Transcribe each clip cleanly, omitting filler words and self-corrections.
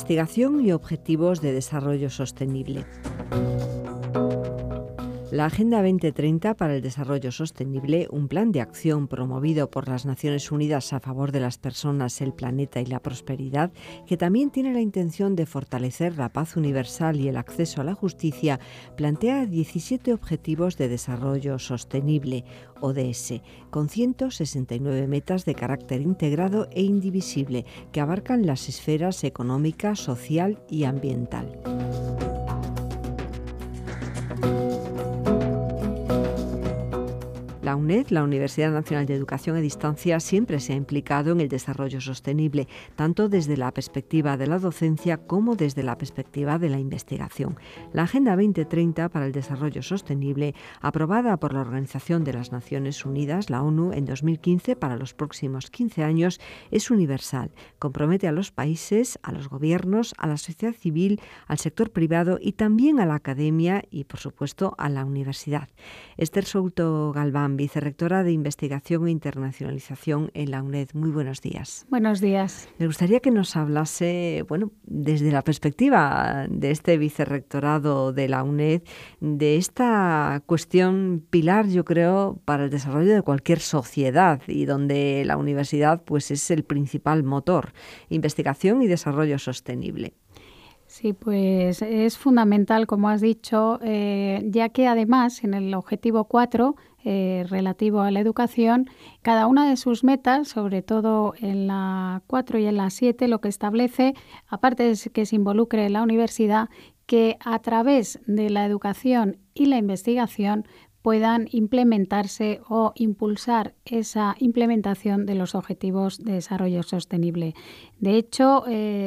Investigación y objetivos de desarrollo sostenible. La Agenda 2030 para el Desarrollo Sostenible, un plan de acción promovido por las Naciones Unidas a favor de las personas, el planeta y la prosperidad, que también tiene la intención de fortalecer la paz universal y el acceso a la justicia, plantea 17 Objetivos de Desarrollo Sostenible, ODS, con 169 metas de carácter integrado e indivisible, que abarcan las esferas económica, social y ambiental. La UNED, la Universidad Nacional de Educación a Distancia, siempre se ha implicado en el desarrollo sostenible, tanto desde la perspectiva de la docencia como desde la perspectiva de la investigación. La Agenda 2030 para el Desarrollo Sostenible, aprobada por la Organización de las Naciones Unidas, la ONU, en 2015 para los próximos 15 años, es universal. Compromete a los países, a los gobiernos, a la sociedad civil, al sector privado y también a la academia y, por supuesto, a la universidad. Esther Souto Galván, vicerrectora de Investigación e Internacionalización en la UNED. Muy buenos días. Buenos días. Me gustaría que nos hablase, desde la perspectiva de este vicerrectorado de la UNED, de esta cuestión pilar, yo creo, para el desarrollo de cualquier sociedad y donde la universidad pues es el principal motor. Investigación y desarrollo sostenible. Sí, pues es fundamental, como has dicho, ya que además en el objetivo 4, relativo a la educación, cada una de sus metas, sobre todo en la 4 y en la 7, lo que establece, aparte de que se involucre la universidad, que a través de la educación y la investigación puedan implementarse o impulsar esa implementación de los objetivos de desarrollo sostenible. De hecho,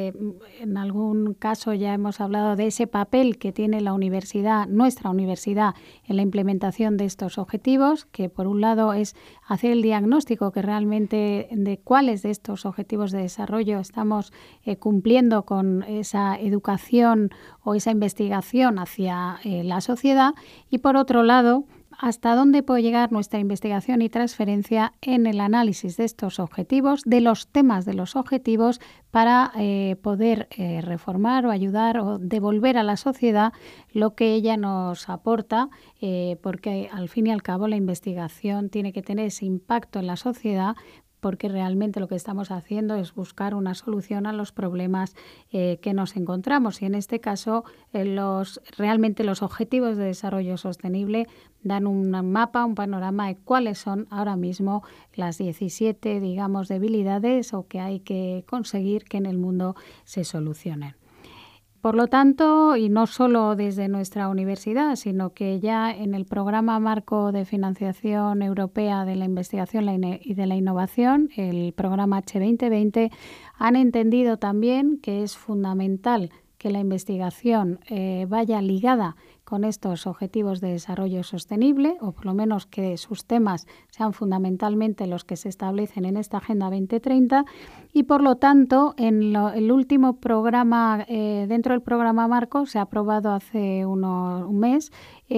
en algún caso ya hemos hablado de ese papel que tiene la universidad, nuestra universidad, en la implementación de estos objetivos, que por un lado es hacer el diagnóstico que realmente de cuáles de estos objetivos de desarrollo estamos cumpliendo con esa educación o esa investigación hacia la sociedad, y por otro lado, hasta dónde puede llegar nuestra investigación y transferencia en el análisis de estos objetivos, de los temas de los objetivos, para poder reformar o ayudar o devolver a la sociedad lo que ella nos aporta, porque al fin y al cabo la investigación tiene que tener ese impacto en la sociedad, porque realmente lo que estamos haciendo es buscar una solución a los problemas que nos encontramos. Y en este caso, realmente los objetivos de desarrollo sostenible dan un mapa, un panorama de cuáles son ahora mismo las 17, debilidades o que hay que conseguir que en el mundo se solucionen. Por lo tanto, y no solo desde nuestra universidad, sino que ya en el Programa Marco de Financiación Europea de la Investigación y de la Innovación, el programa H2020, han entendido también que es fundamental que la investigación vaya ligada con estos objetivos de desarrollo sostenible, o por lo menos que sus temas sean fundamentalmente los que se establecen en esta Agenda 2030, y por lo tanto el último programa dentro del programa Marco se ha aprobado hace un mes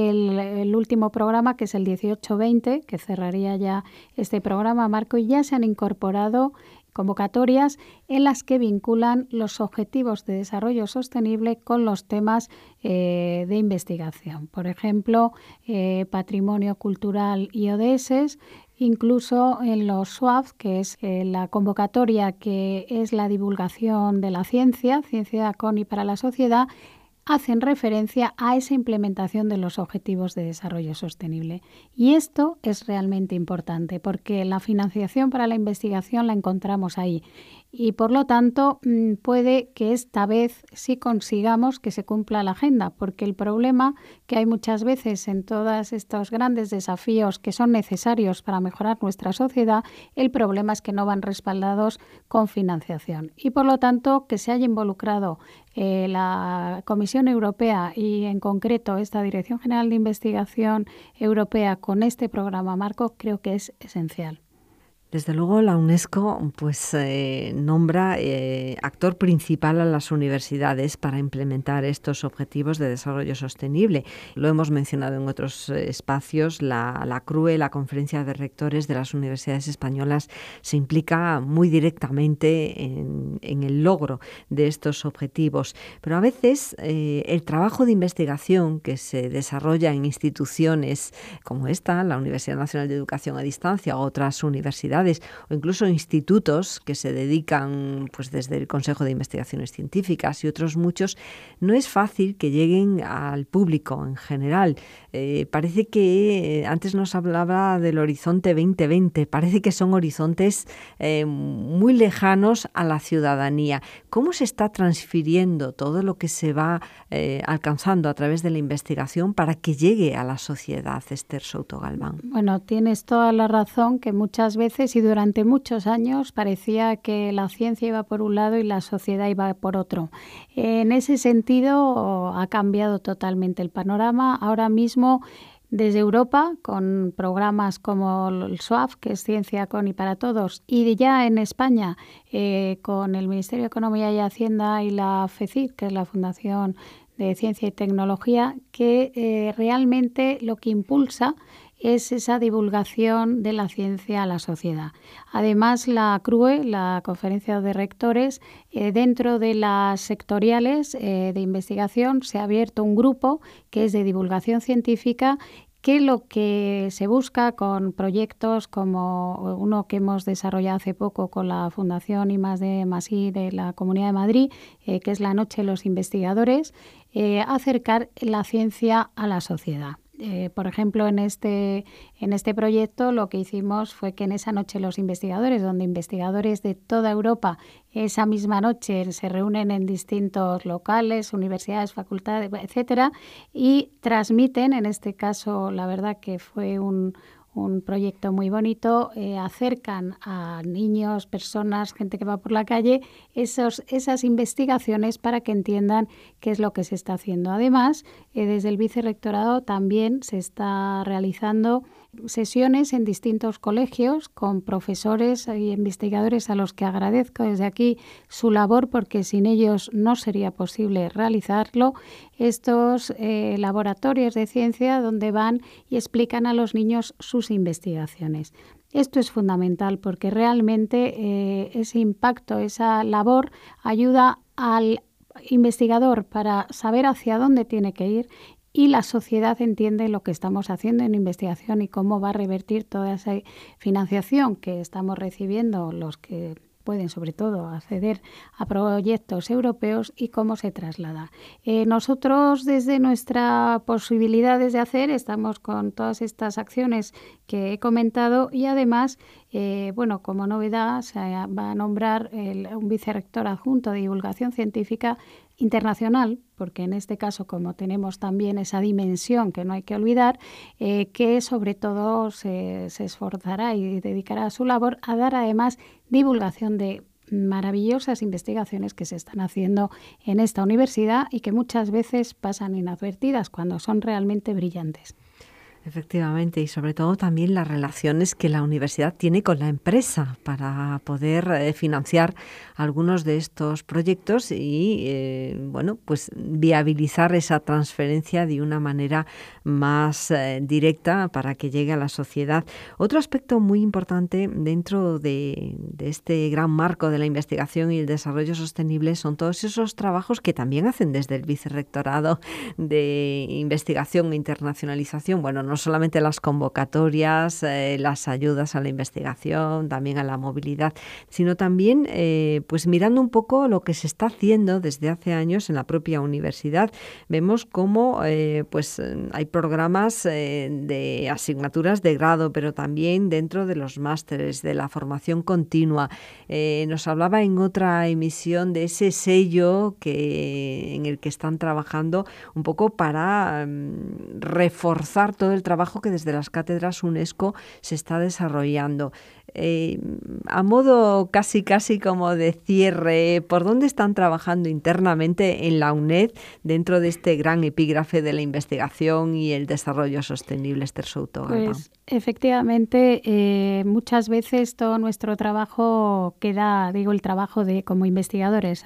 el último programa, que es el 18-20, que cerraría ya este programa Marco, y ya se han incorporado convocatorias en las que vinculan los objetivos de desarrollo sostenible con los temas de investigación. Por ejemplo, patrimonio cultural y ODS, incluso en los SWAF, que es la convocatoria que es la divulgación de la ciencia con y para la sociedad, hacen referencia a esa implementación de los objetivos de desarrollo sostenible. Y esto es realmente importante porque la financiación para la investigación la encontramos ahí. Y por lo tanto puede que esta vez sí consigamos que se cumpla la agenda, porque el problema que hay muchas veces en todos estos grandes desafíos que son necesarios para mejorar nuestra sociedad, el problema es que no van respaldados con financiación. Y por lo tanto que se haya involucrado la Comisión Europea y en concreto esta Dirección General de Investigación Europea con este programa Marco, creo que es esencial. Desde luego la UNESCO pues nombra actor principal a las universidades para implementar estos objetivos de desarrollo sostenible. Lo hemos mencionado en otros espacios, la CRUE, la Conferencia de Rectores de las Universidades Españolas, se implica muy directamente en el logro de estos objetivos. Pero a veces el trabajo de investigación que se desarrolla en instituciones como esta, la Universidad Nacional de Educación a Distancia, o otras universidades, o incluso institutos que se dedican, pues desde el Consejo de Investigaciones Científicas y otros muchos, no es fácil que lleguen al público en general. Parece que antes nos hablaba del horizonte 2020, parece que son horizontes muy lejanos a la ciudadanía. ¿Cómo se está transfiriendo todo lo que se va alcanzando a través de la investigación para que llegue a la sociedad, Esther Souto Galván? Bueno, tienes toda la razón, que muchas veces y durante muchos años parecía que la ciencia iba por un lado y la sociedad iba por otro. En ese sentido ha cambiado totalmente el panorama. Ahora mismo, desde Europa, con programas como el SWAF, que es Ciencia con y para Todos, y ya en España con el Ministerio de Economía y Hacienda y la FECIT, que es la Fundación de Ciencia y Tecnología, que realmente lo que impulsa es esa divulgación de la ciencia a la sociedad. Además, la CRUE, la Conferencia de Rectores, dentro de las sectoriales de investigación se ha abierto un grupo que es de divulgación científica, que lo que se busca con proyectos como uno que hemos desarrollado hace poco con la Fundación I+D+I de la Comunidad de Madrid, que es la Noche de los Investigadores, acercar la ciencia a la sociedad. Por ejemplo, en este proyecto lo que hicimos fue que en esa noche los investigadores, donde investigadores de toda Europa esa misma noche se reúnen en distintos locales, universidades, facultades, etcétera, y transmiten, en este caso la verdad que fue un proyecto muy bonito, acercan a niños, personas, gente que va por la calle, esas investigaciones para que entiendan qué es lo que se está haciendo. Además, desde el vicerrectorado también se está realizando sesiones en distintos colegios con profesores y investigadores a los que agradezco desde aquí su labor, porque sin ellos no sería posible realizarlo. Estos laboratorios de ciencia donde van y explican a los niños sus investigaciones. Esto es fundamental porque realmente ese impacto, esa labor ayuda al investigador para saber hacia dónde tiene que ir, y la sociedad entiende lo que estamos haciendo en investigación y cómo va a revertir toda esa financiación que estamos recibiendo los que pueden sobre todo acceder a proyectos europeos y cómo se traslada. Nosotros desde nuestras posibilidades de hacer estamos con todas estas acciones que he comentado y además, como novedad se va a nombrar un vicerrector adjunto de divulgación científica internacional, porque en este caso, como tenemos también esa dimensión que no hay que olvidar, que sobre todo se esforzará y dedicará su labor a dar además divulgación de maravillosas investigaciones que se están haciendo en esta universidad y que muchas veces pasan inadvertidas cuando son realmente brillantes. Efectivamente, y sobre todo también las relaciones que la universidad tiene con la empresa para poder financiar algunos de estos proyectos y pues viabilizar esa transferencia de una manera más directa para que llegue a la sociedad. Otro aspecto muy importante dentro de este gran marco de la investigación y el desarrollo sostenible son todos esos trabajos que también hacen desde el Vicerrectorado de Investigación e Internacionalización. Bueno, no solamente las convocatorias, las ayudas a la investigación, también a la movilidad, sino también pues mirando un poco lo que se está haciendo desde hace años en la propia universidad. Vemos cómo pues hay programas de asignaturas de grado, pero también dentro de los másteres, de la formación continua. Nos hablaba en otra emisión de ese sello en el que están trabajando un poco para reforzar todo el trabajo que desde las cátedras UNESCO se está desarrollando. A modo casi como de cierre, ¿por dónde están trabajando internamente en la UNED dentro de este gran epígrafe de la investigación y el desarrollo sostenible, Esther Souto Galván? Pues efectivamente, muchas veces todo nuestro trabajo queda, el trabajo de como investigadores,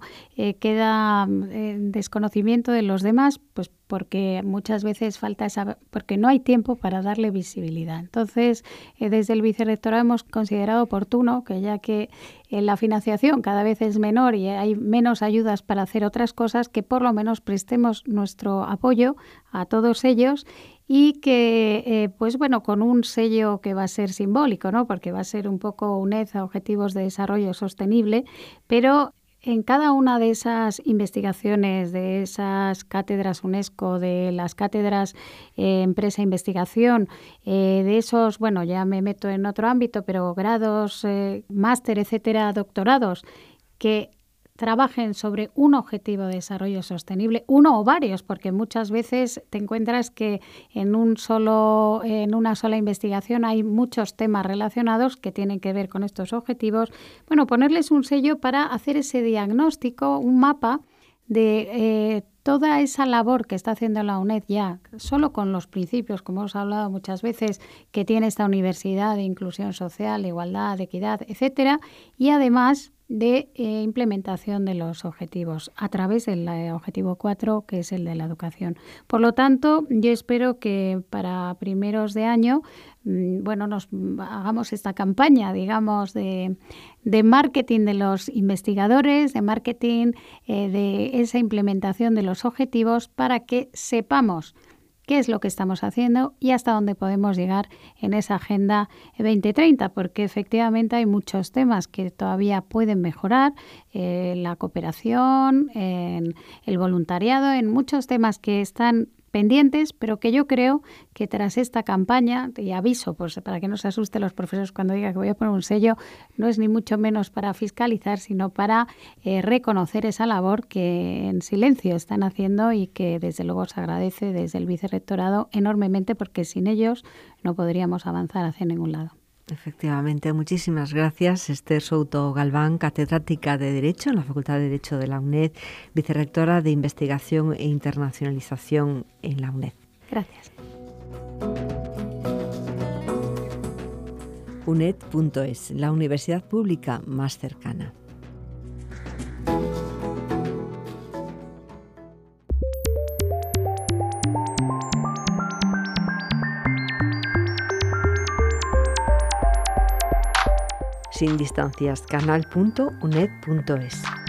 queda en desconocimiento de los demás, pues porque muchas veces porque no hay tiempo para darle visibilidad. Entonces, desde el vicerrectorado hemos considerado oportuno que, ya que la financiación cada vez es menor y hay menos ayudas para hacer otras cosas, que por lo menos prestemos nuestro apoyo a todos ellos y que, con un sello que va a ser simbólico, ¿no? Porque va a ser un poco UNED a Objetivos de Desarrollo Sostenible, pero en cada una de esas investigaciones, de esas cátedras UNESCO, de las cátedras Empresa e Investigación, de esos, ya me meto en otro ámbito, pero grados, máster, etcétera, doctorados, que trabajen sobre un objetivo de desarrollo sostenible, uno o varios, porque muchas veces te encuentras que en una sola investigación hay muchos temas relacionados que tienen que ver con estos objetivos. Ponerles un sello para hacer ese diagnóstico, un mapa de toda esa labor que está haciendo la UNED ya, solo con los principios, como hemos hablado muchas veces, que tiene esta universidad de inclusión social, de igualdad, de equidad, etcétera, y además de implementación de los objetivos a través del objetivo 4, que es el de la educación. Por lo tanto, yo espero que para primeros de año nos hagamos esta campaña, digamos, de marketing de los investigadores, de marketing de esa implementación de los objetivos, para que sepamos qué es lo que estamos haciendo y hasta dónde podemos llegar en esa Agenda 2030, porque efectivamente hay muchos temas que todavía pueden mejorar, la cooperación, en el voluntariado, en muchos temas que están pendientes, pero que yo creo que tras esta campaña, y aviso pues para que no se asusten los profesores cuando diga que voy a poner un sello, no es ni mucho menos para fiscalizar, sino para reconocer esa labor que en silencio están haciendo y que desde luego se agradece desde el vicerrectorado enormemente, porque sin ellos no podríamos avanzar hacia ningún lado. Efectivamente, muchísimas gracias, Esther Souto Galván, catedrática de Derecho en la Facultad de Derecho de la UNED, vicerrectora de Investigación e Internacionalización en la UNED. Gracias. UNED.es, la universidad pública más cercana. Sin distancias, canal.uned.es.